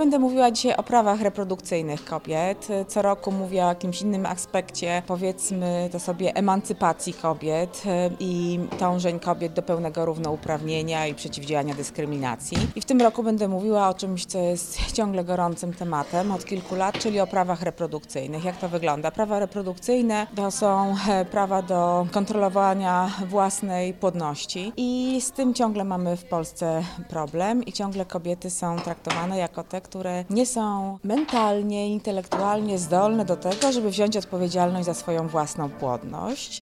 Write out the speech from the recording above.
będę mówiła dzisiaj o prawach reprodukcyjnych kobiet. Co roku mówię o jakimś innym aspekcie, powiedzmy to sobie, emancypacji kobiet i dążeń kobiet do pełnego równouprawnienia i przeciwdziałania dyskryminacji. I w tym roku będę mówiła o czymś, co jest ciągle gorącym tematem od kilku lat, czyli o prawach reprodukcyjnych. Jak to wygląda? Prawa reprodukcyjne to są prawa do kontrolowania własnej płodności i z tym ciągle mamy w Polsce problem i ciągle kobiety są traktowane jako te, które nie są mentalnie, intelektualnie zdolne do tego, żeby wziąć odpowiedzialność za swoją własną płodność.